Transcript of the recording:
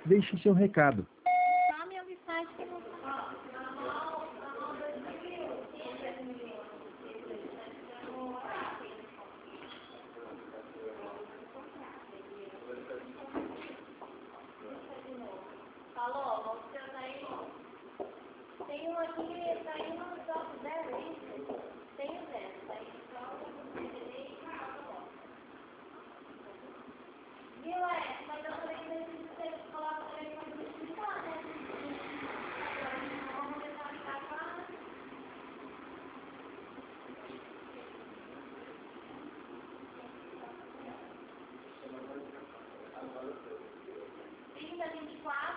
Deixe seu recado. Só minha mensagem que não tá. Falou, você tá aí? Tem um aqui, tá aí no top 0, hein? Tem o 0, tá aí só o CD e o viu, mas eu falei que você coloca o telefone no escritório, né? Vamos tentar ligar agora. Vinte e quatro.